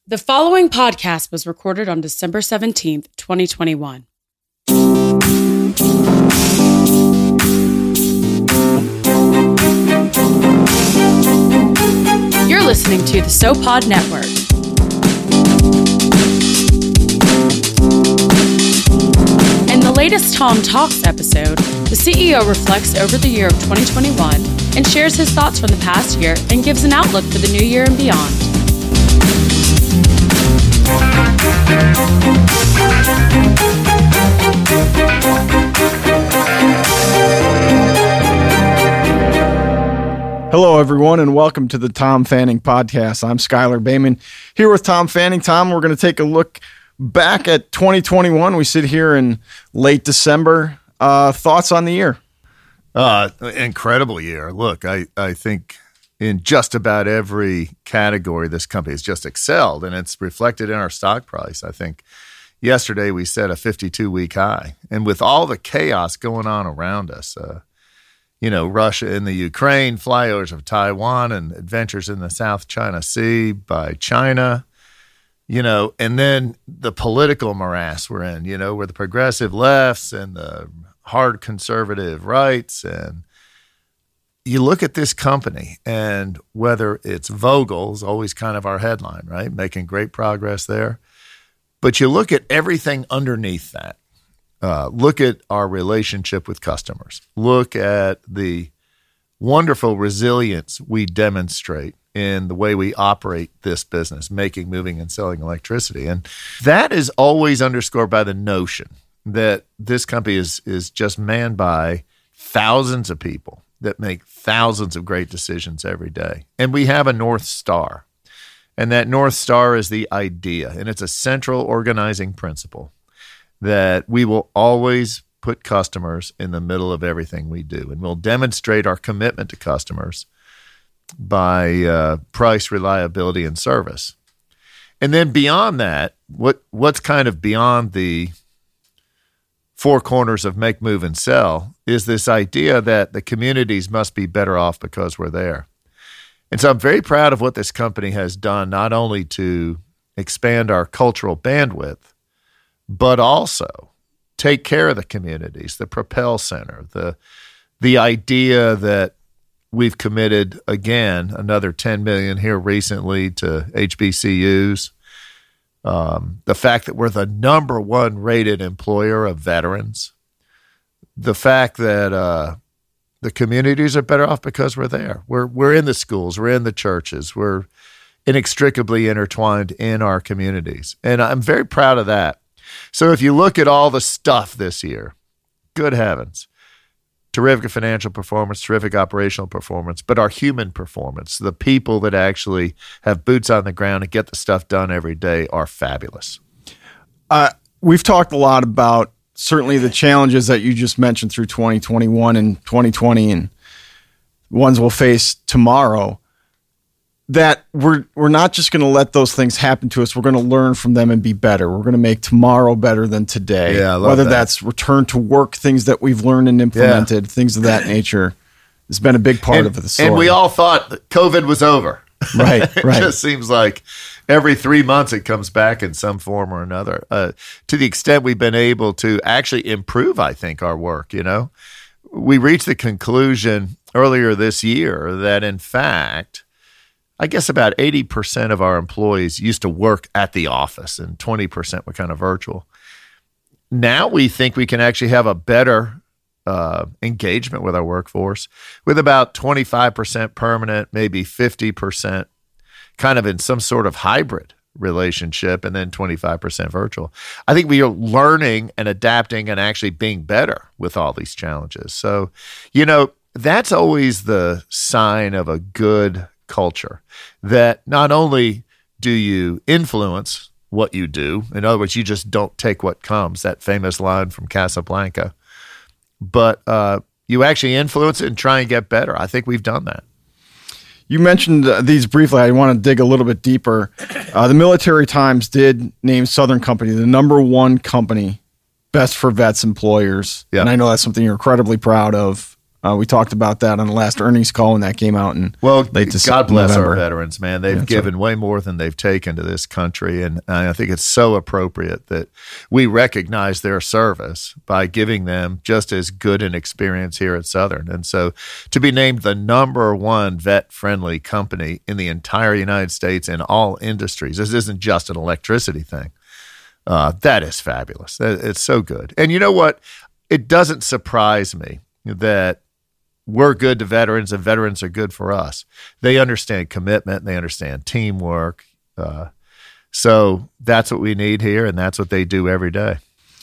The following podcast was recorded on December 17th, 2021. You're listening to the SoPod Network. In the latest Tom Talks episode, the CEO reflects over the year of 2021 and shares his thoughts from the past year and gives an outlook for the new year and beyond. Hello, everyone, and welcome to the Tom Fanning Podcast. I'm Skylar Bayman here with Tom Fanning. Tom, we're going to take a look back at 2021. We sit here in late December. Thoughts on the year? Incredible year. Look, I think in just about every category, this company has just excelled, and it's reflected in our stock price. I think yesterday we set a 52-week high, and with all the chaos going on around us, Russia and the Ukraine, flyovers of Taiwan, and adventures in the South China Sea by China, and then the political morass we're in, where the progressive lefts and the hard conservative rights. And you look at this company, and whether it's Vogel's, always kind of our headline, right? Making great progress there. But you look at everything underneath that. Look at our relationship with customers. Look at the wonderful resilience we demonstrate in the way we operate this business, making, moving, and selling electricity. And that is always underscored by the notion that this company is just manned by thousands of people that make thousands of great decisions every day. And we have a North Star. And that North Star is the idea, and it's a central organizing principle that we will always put customers in the middle of everything we do. And we'll demonstrate our commitment to customers by price, reliability, and service. And then beyond that, what's kind of beyond the four corners of make, move, and sell is this idea that the communities must be better off because we're there. And so I'm very proud of what this company has done, not only to expand our cultural bandwidth, but also take care of the communities, the Propel Center, the idea that we've committed, again, another $10 million here recently to HBCUs, the fact that we're the number one rated employer of veterans, the fact that the communities are better off because we're there. We're in the schools, we're in the churches, we're inextricably intertwined in our communities. And I'm very proud of that. So if you look at all the stuff this year, good heavens, terrific financial performance, terrific operational performance, but our human performance, the people that actually have boots on the ground and get the stuff done every day are fabulous. We've talked a lot about certainly the challenges that you just mentioned through 2021 and 2020 and ones we'll face tomorrow, that we're not just going to let those things happen to us. We're going to learn from them and be better. We're going to make tomorrow better than today. Yeah, I love Whether that. That's return to work, things that we've learned and implemented, things of that nature has been a big part of the story. And we all thought that COVID was over. Right. It just seems like every 3 months it comes back in some form or another. To the extent we've been able to actually improve, I think, our work, We reached the conclusion earlier this year that, in fact, I guess about 80% of our employees used to work at the office and 20% were kind of virtual. Now we think we can actually have a better engagement with our workforce with about 25% permanent, maybe 50% kind of in some sort of hybrid relationship, and then 25% virtual. I think we are learning and adapting and actually being better with all these challenges. So, that's always the sign of a good culture, that not only do you influence what you do, in other words, you just don't take what comes, that famous line from Casablanca, but you actually influence it and try and get better. I think we've done that. You mentioned these briefly. I want to dig a little bit deeper. The Military Times did name Southern Company the number one company best for vets employers. Yeah. And I know that's something you're incredibly proud of. We talked about that on the last earnings call when that came out. And God bless our veterans, man. They've given way more than they've taken to this country. And I think it's so appropriate that we recognize their service by giving them just as good an experience here at Southern. And so to be named the #1 vet-friendly company in the entire United States in all industries, this isn't just an electricity thing. That is fabulous. It's so good. And you know what? It doesn't surprise me that we're good to veterans and veterans are good for us. They understand commitment. And they understand teamwork. So that's what we need here, and that's what they do every day.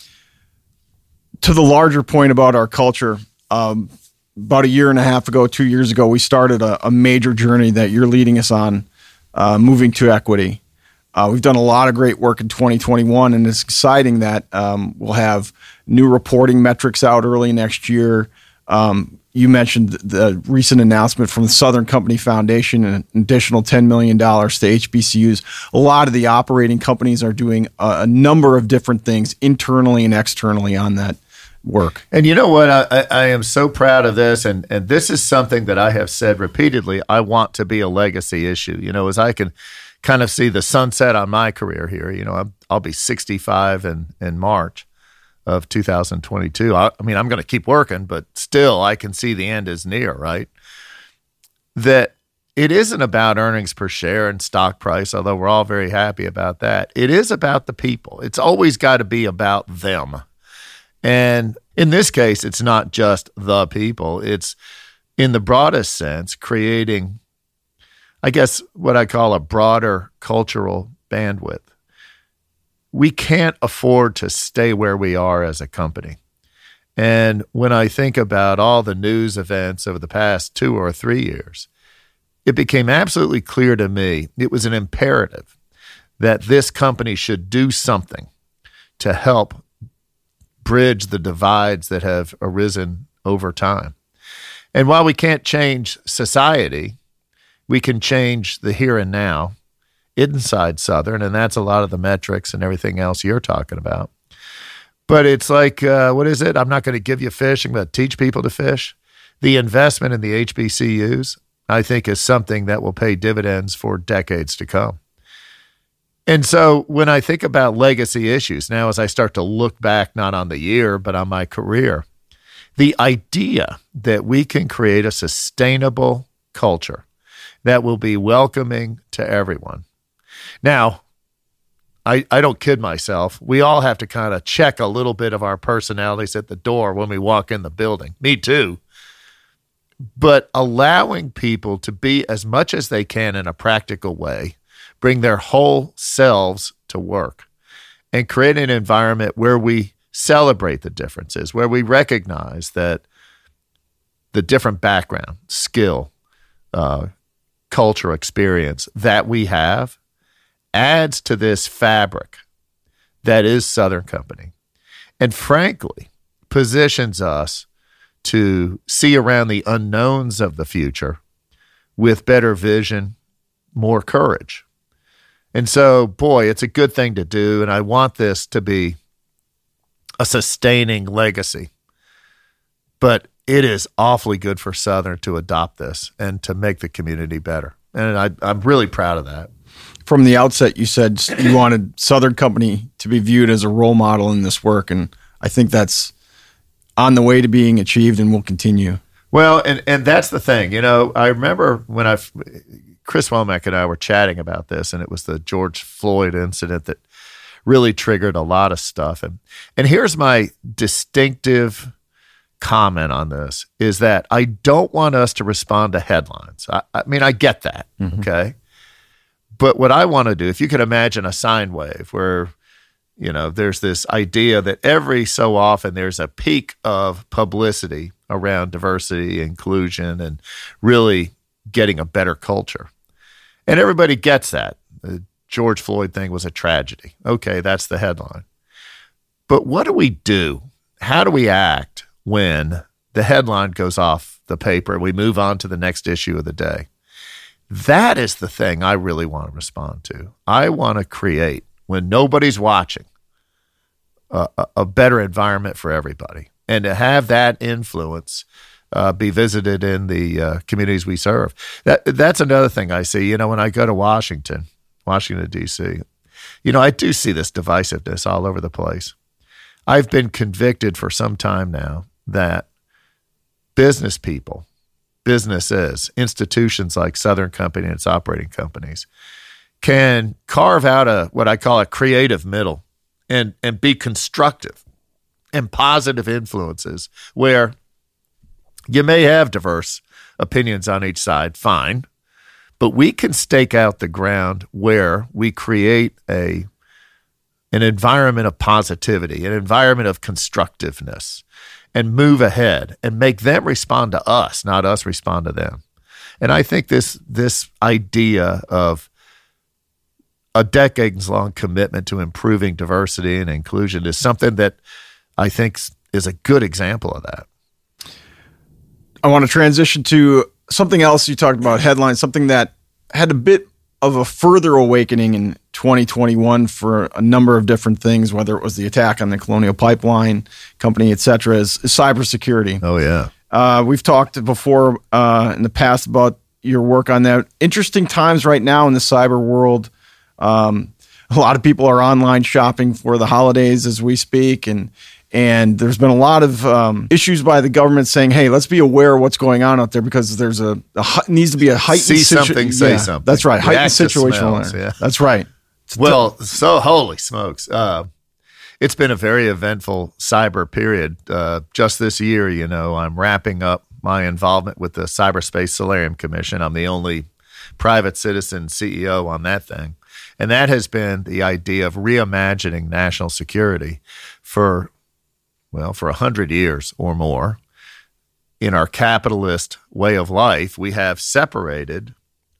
To the larger point about our culture, about a year and a half ago, 2 years ago, we started a major journey that you're leading us on, moving to equity. We've done a lot of great work in 2021, and it's exciting that we'll have new reporting metrics out early next year. You mentioned the recent announcement from the Southern Company Foundation, an additional $10 million to HBCUs. A lot of the operating companies are doing a number of different things internally and externally on that work. And you know what? I am so proud of this, and this is something that I have said repeatedly. I want to be a legacy issue. You know, as I can kind of see the sunset on my career here. You know, I'll be 65 in March of 2022. I mean, I'm going to keep working, but still I can see the end is near, right? That it isn't about earnings per share and stock price, although we're all very happy about that. It is about the people. It's always got to be about them. And in this case, it's not just the people. It's, in the broadest sense, creating, I guess, what I call a broader cultural bandwidth. We can't afford to stay where we are as a company. And when I think about all the news events over the past 2 or 3 years, it became absolutely clear to me it was an imperative that this company should do something to help bridge the divides that have arisen over time. And while we can't change society, we can change the here and now inside Southern, and that's a lot of the metrics and everything else you're talking about. But it's like, what is it? I'm not going to give you fish. I'm going to teach people to fish. The investment in the HBCUs, I think, is something that will pay dividends for decades to come. And so when I think about legacy issues, now as I start to look back, not on the year, but on my career, the idea that we can create a sustainable culture that will be welcoming to everyone. Now, I don't kid myself. We all have to kind of check a little bit of our personalities at the door when we walk in the building. Me too. But allowing people to be as much as they can in a practical way, bring their whole selves to work, and create an environment where we celebrate the differences, where we recognize that the different background, skill, culture, experience that we have adds to this fabric that is Southern Company, and frankly positions us to see around the unknowns of the future with better vision, more courage. And so, boy, it's a good thing to do, and I want this to be a sustaining legacy. But it is awfully good for Southern to adopt this and to make the community better. And I'm really proud of that. From the outset, you said you wanted Southern Company to be viewed as a role model in this work, and I think that's on the way to being achieved and will continue. Well, and that's the thing. You know, I remember when Chris Womack and I were chatting about this, and it was the George Floyd incident that really triggered a lot of stuff. And here's my distinctive comment on this, is that I don't want us to respond to headlines. I mean, I get that, okay? But what I want to do, if you could imagine a sine wave where, you know, there's this idea that every so often there's a peak of publicity around diversity, inclusion, and really getting a better culture. And everybody gets that. The George Floyd thing was a tragedy. Okay, that's the headline. But what do we do? How do we act when the headline goes off the paper and we move on to the next issue of the day? That is the thing I really want to respond to. I want to create, when nobody's watching, a better environment for everybody, and to have that influence be visited in the communities we serve. That's another thing I see. When I go to Washington, D.C., I do see this divisiveness all over the place. I've been convicted for some time now that business people, businesses, institutions like Southern Company and its operating companies can carve out what I call a creative middle and be constructive and positive influences where you may have diverse opinions on each side, fine, but we can stake out the ground where we create an environment of positivity, an environment of constructiveness, and move ahead and make them respond to us, not us respond to them. And I think this idea of a decades-long commitment to improving diversity and inclusion is something that I think is a good example of that. I want to transition to something else you talked about, headlines, something that had a bit of a further awakening in 2021 for a number of different things, whether it was the attack on the Colonial Pipeline Company, et cetera, is cybersecurity. Oh, yeah. We've talked before in the past about your work on that. Interesting times right now in the cyber world. A lot of people are online shopping for the holidays as we speak, and there's been a lot of issues by the government saying, "Hey, let's be aware of what's going on out there because there's needs to be a heightened say something." That's right, heightened situational awareness. Yeah. That's right. Well, so holy smokes, it's been a very eventful cyber period. Just this year, I'm wrapping up my involvement with the Cyberspace Solarium Commission. I'm the only private citizen CEO on that thing. And that has been the idea of reimagining national security for 100 years or more. In our capitalist way of life, we have separated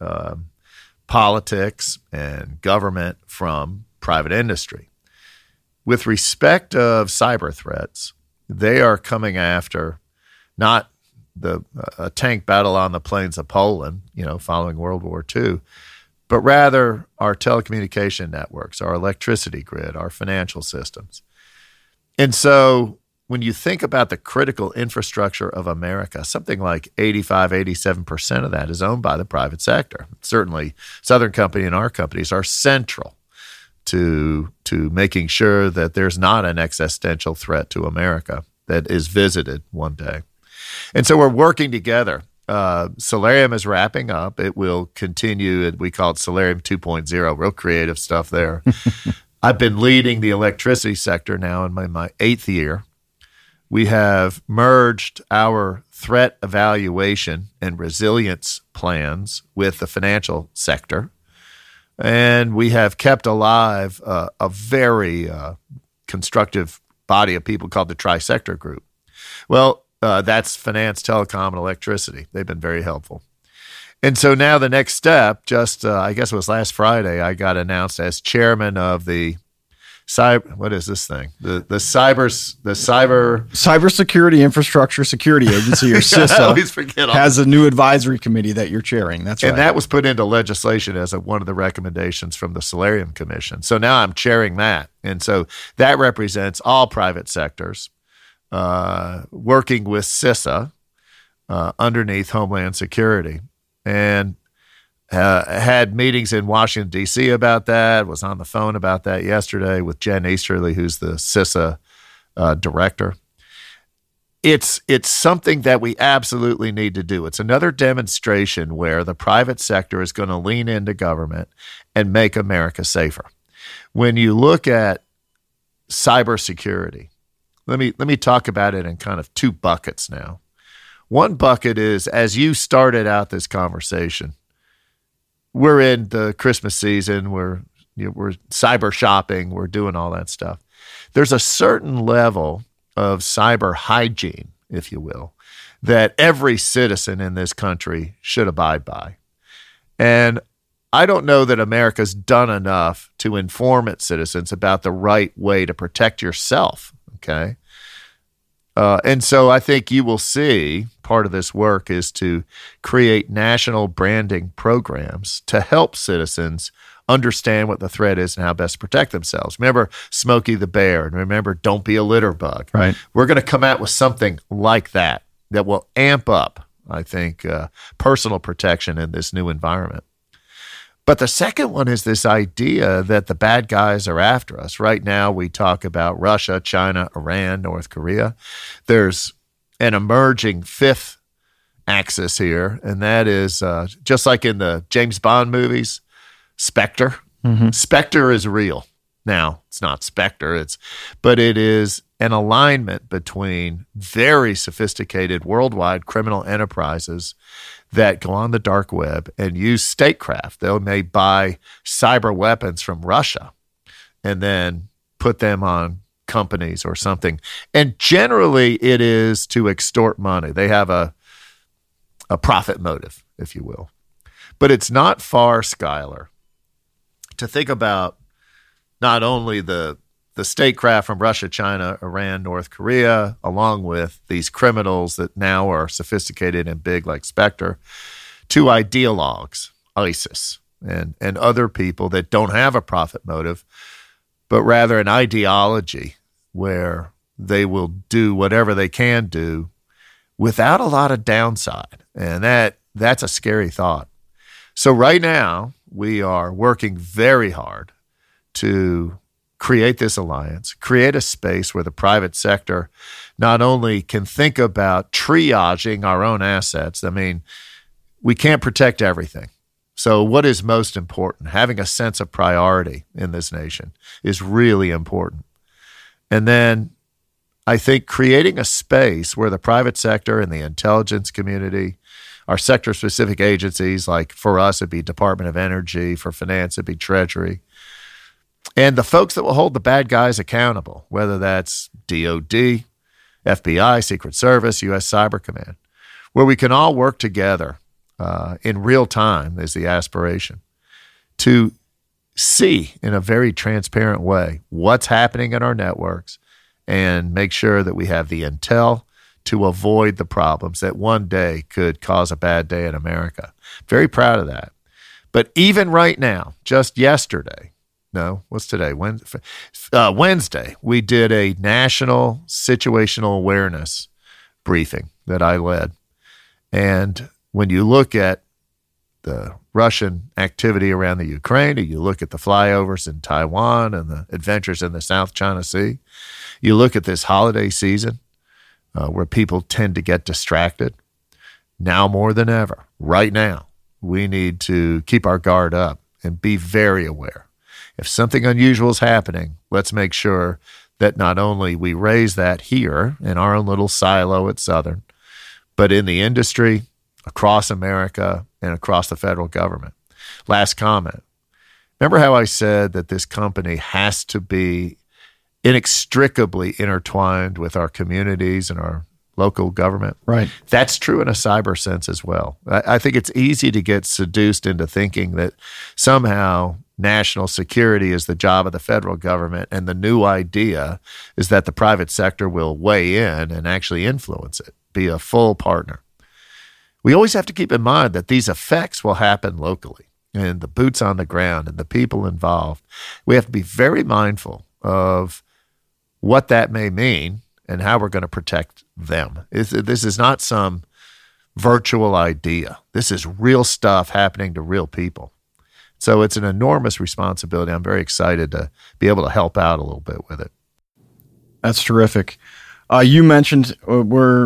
politics and government from private industry. With respect of cyber threats, they are coming after not a tank battle on the plains of Poland, following World War II, but rather our telecommunication networks, our electricity grid, our financial systems. And so when you think about the critical infrastructure of America, something like 87% of that is owned by the private sector. Certainly, Southern Company and our companies are central to making sure that there's not an existential threat to America that is visited one day. And so we're working together. Solarium is wrapping up. It will continue. We call it Solarium 2.0, real creative stuff there. I've been leading the electricity sector now in my 8th year. We have merged our threat evaluation and resilience plans with the financial sector. And we have kept alive a very constructive body of people called the Tri-Sector Group. Well, that's finance, telecom, and electricity. They've been very helpful. And so now the next step, I guess it was last Friday, I got announced as chairman of the what is this thing? The Cybersecurity Infrastructure Security Agency, or CISA, I always forget has a new advisory committee that you're chairing. That's right. And that was put into legislation as one of the recommendations from the Solarium Commission. So now I'm chairing that. And so that represents all private sectors working with CISA underneath Homeland Security. And had meetings in Washington, D.C. about that, was on the phone about that yesterday with Jen Easterly, who's the CISA director. It's something that we absolutely need to do. It's another demonstration where the private sector is going to lean into government and make America safer. When you look at cybersecurity, let me talk about it in kind of two buckets now. One bucket is, as you started out this conversation, we're in the Christmas season. We're cyber shopping. We're doing all that stuff. There's a certain level of cyber hygiene, if you will, that every citizen in this country should abide by. And I don't know that America's done enough to inform its citizens about the right way to protect yourself, okay? And so I think you will see part of this work is to create national branding programs to help citizens understand what the threat is and how best to protect themselves. Remember Smokey the Bear, and remember Don't Be a Litter Bug. Right. We're going to come out with something like that that will amp up, I think, personal protection in this new environment. But the second one is this idea that the bad guys are after us. Right now, we talk about Russia, China, Iran, North Korea. There's an emerging fifth axis here, and that is just like in the James Bond movies, Spectre. Mm-hmm. Spectre is real. Now, it's not Spectre, but it is an alignment between very sophisticated worldwide criminal enterprises that go on the dark web and use statecraft. They may buy cyber weapons from Russia and then put them on companies or something. And generally, it is to extort money. They have a profit motive, if you will. But it's not far, Skylar, to think about not only the statecraft from Russia, China, Iran, North Korea, along with these criminals that now are sophisticated and big like Spectre, to ideologues, ISIS, and other people that don't have a profit motive, but rather an ideology where they will do whatever they can do without a lot of downside. And that's a scary thought. So right now, we are working very hard to create this alliance, create a space where the private sector not only can think about triaging our own assets. I mean, we can't protect everything. So what is most important? Having a sense of priority in this nation is really important. And then I think creating a space where the private sector and the intelligence community, our sector-specific agencies, like for us, it'd be Department of Energy, for finance, it'd be Treasury, and the folks that will hold the bad guys accountable, whether that's DOD, FBI, Secret Service, U.S. Cyber Command, where we can all work together in real time is the aspiration to see in a very transparent way what's happening in our networks and make sure that we have the intel to avoid the problems that one day could cause a bad day in America. Very proud of that. But even right now, just yesterday, no, what's today? Wednesday, we did a national situational awareness briefing that I led. And when you look at the Russian activity around the Ukraine, or you look at the flyovers in Taiwan and the adventures in the South China Sea, you look at this holiday season where people tend to get distracted, now more than ever, right now, we need to keep our guard up and be very aware. If something unusual is happening, let's make sure that not only we raise that here in our own little silo at Southern, but in the industry, across America, and across the federal government. Last comment. Remember how I said that this company has to be inextricably intertwined with our communities and our local government? Right. That's true in a cyber sense as well. I think it's easy to get seduced into thinking that somehow national security is the job of the federal government, and the new idea is that the private sector will weigh in and actually influence it, be a full partner. We always have to keep in mind that these effects will happen locally, and the boots on the ground and the people involved. We have to be very mindful of what that may mean and how we're going to protect them. This is not some virtual idea. This is real stuff happening to real people. So it's an enormous responsibility. I'm very excited to be able to help out a little bit with it. That's terrific. You mentioned we're,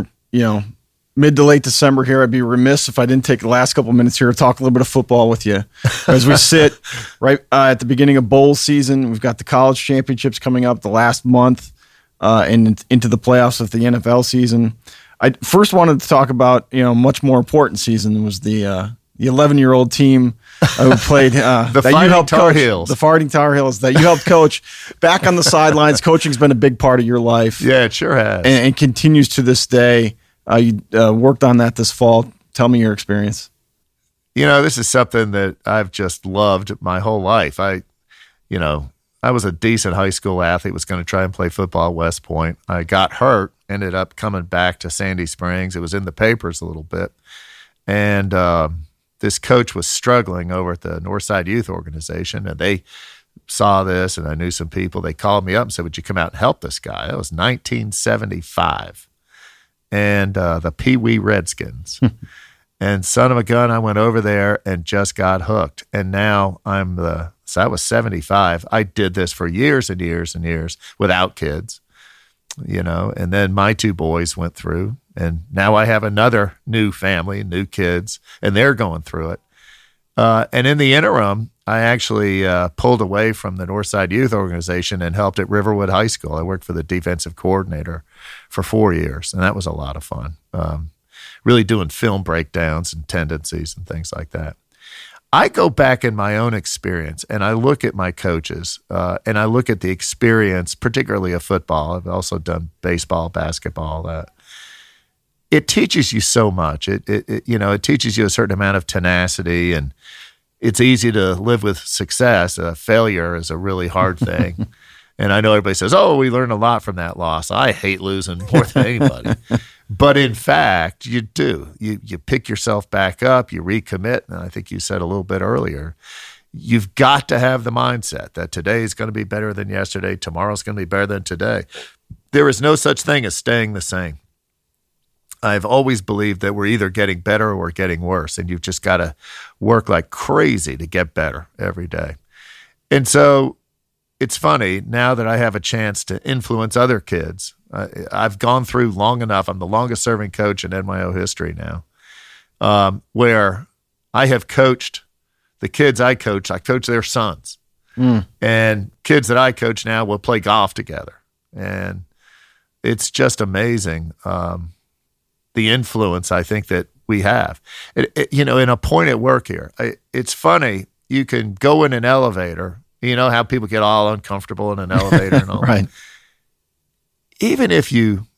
mid to late December here. I'd be remiss if I didn't take the last couple of minutes here to talk a little bit of football with you. As we sit right at the beginning of bowl season, we've got the college championships coming up the last month and into the playoffs of the NFL season. I first wanted to talk about, much more important season was the 11-year-old team who played the Fighting Tar Heels. The Fighting Tar Heels that you helped coach back on the sidelines. Coaching's been a big part of your life. Yeah, it sure has. And continues to this day. You worked on that this fall. Tell me your experience. This is something that I've just loved my whole life. I was a decent high school athlete, was going to try and play football at West Point. I got hurt, ended up coming back to Sandy Springs. It was in the papers a little bit. And this coach was struggling over at the Northside Youth Organization, and they saw this, and I knew some people. They called me up and said, would you come out and help this guy? That was 1975. and the Pee Wee Redskins. And son of a gun, I went over there and just got hooked. And now so I was 75. I did this for years and years and years without kids, and then my 2 boys went through, and now I have another new family, new kids, and they're going through it. And in the interim, I actually pulled away from the Northside Youth Organization and helped at Riverwood High School. I worked for the defensive coordinator for 4 years, and that was a lot of fun. Really doing film breakdowns and tendencies and things like that. I go back in my own experience and I look at my coaches and I look at the experience, particularly of football. I've also done baseball, basketball. It teaches you so much. It teaches you a certain amount of tenacity, and it's easy to live with success. Failure is a really hard thing. And I know everybody says, oh, we learned a lot from that loss. I hate losing more than anybody. But in fact, you do. You pick yourself back up, you recommit. And I think you said a little bit earlier, you've got to have the mindset that today is going to be better than yesterday. Tomorrow's going to be better than today. There is no such thing as staying the same. I've always believed that we're either getting better or getting worse. And you've just got to work like crazy to get better every day. And so it's funny, now that I have a chance to influence other kids, I've gone through long enough. I'm the longest serving coach in NYO history now, where I have coached the kids I coach their sons. And kids that I coach now will play golf together. And it's just amazing, the influence I think that we have. In a point at work here, it's funny, you can go in an elevator. You know how people get all uncomfortable in an elevator and all right. that. Even if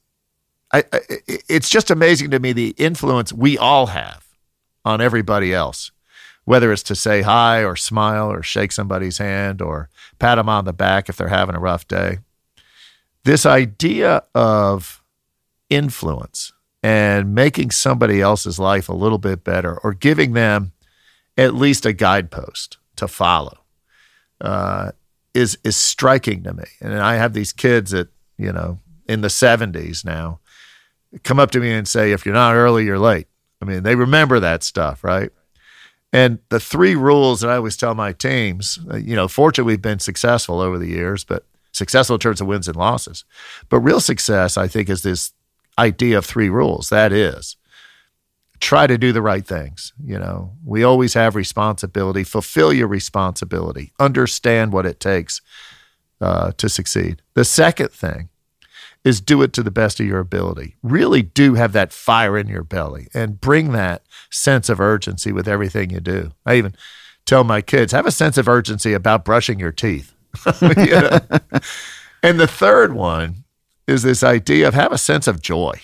it's just amazing to me the influence we all have on everybody else, whether it's to say hi or smile or shake somebody's hand or pat them on the back if they're having a rough day. This idea of influence and making somebody else's life a little bit better, or giving them at least a guidepost to follow, is striking to me. And I have these kids that, in the 70s now, come up to me and say, if you're not early, you're late. I mean, they remember that stuff, right? And the 3 rules that I always tell my teams, fortunately we've been successful over the years, but successful in terms of wins and losses. But real success, I think, is this idea of 3 rules. That is, try to do the right things. We always have responsibility. Fulfill your responsibility. Understand what it takes to succeed. The second thing is do it to the best of your ability. Really do have that fire in your belly and bring that sense of urgency with everything you do. I even tell my kids, have a sense of urgency about brushing your teeth. And the third one is this idea of have a sense of joy.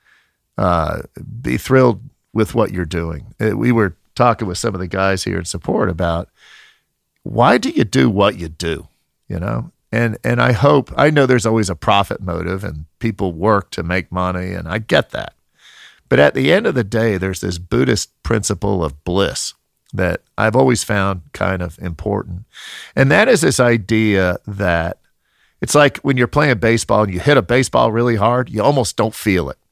Be thrilled with what you're doing. We were talking with some of the guys here in support about why do you do what you do, And I know there's always a profit motive and people work to make money, and I get that. But at the end of the day, there's this Buddhist principle of bliss that I've always found kind of important. And that is this idea that it's like when you're playing baseball and you hit a baseball really hard, you almost don't feel it.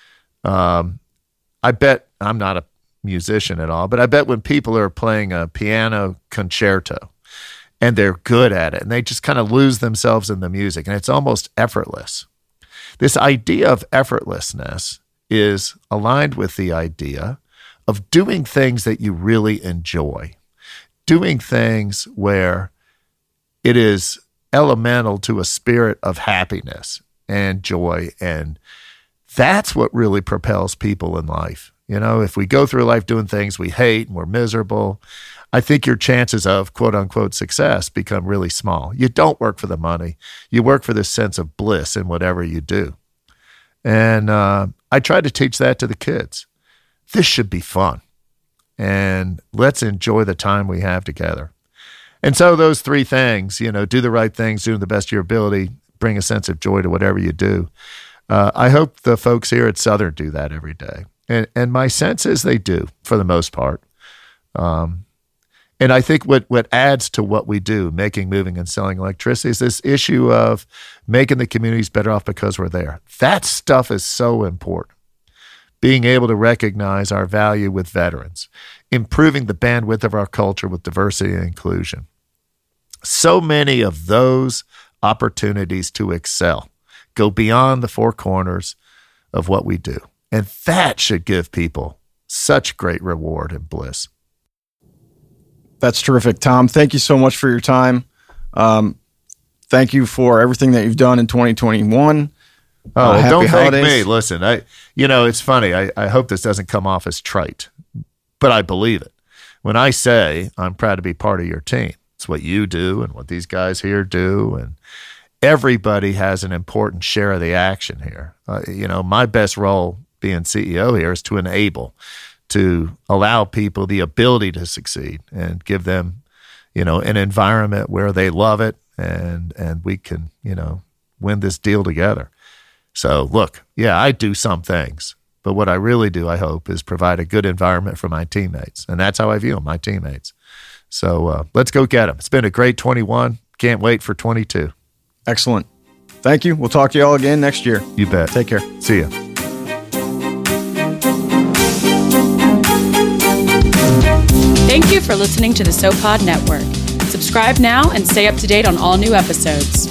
I bet, I'm not a musician at all, but I bet when people are playing a piano concerto and they're good at it and they just kind of lose themselves in the music and it's almost effortless. This idea of effortlessness is aligned with the idea of doing things that you really enjoy, doing things where it is elemental to a spirit of happiness and joy. And that's what really propels people in life. If we go through life doing things we hate and we're miserable, I think your chances of quote unquote success become really small. You don't work for the money. You work for this sense of bliss in whatever you do. And I try to teach that to the kids. This should be fun. And let's enjoy the time we have together. And so those 3 things, do the right things, do the best of your ability, bring a sense of joy to whatever you do. I hope the folks here at Southern do that every day. And my sense is they do for the most part. And I think what adds to what we do, making, moving, and selling electricity, is this issue of making the communities better off because we're there. That stuff is so important. being able to recognize our value with veterans, improving the bandwidth of our culture with diversity and inclusion. So many of those opportunities to excel go beyond the four corners of what we do. And that should give people such great reward and bliss. That's terrific, Tom. Thank you so much for your time. Thank you for everything that you've done in 2021. Oh, don't thank holidays. me. Listen, it's funny. I hope this doesn't come off as trite, but I believe it. When I say I'm proud to be part of your team, it's what you do and what these guys here do. And everybody has an important share of the action here. My best role being CEO here is to enable, to allow people the ability to succeed and give them, an environment where they love it and we can, win this deal together. So look, yeah, I do some things, but what I really do, I hope, is provide a good environment for my teammates. And that's how I view them, my teammates. So let's go get them. It's been a great 21. Can't wait for 22. Excellent. Thank you. We'll talk to you all again next year. You bet. Take care. See ya. Thank you for listening to the SoPod Network. Subscribe now and stay up to date on all new episodes.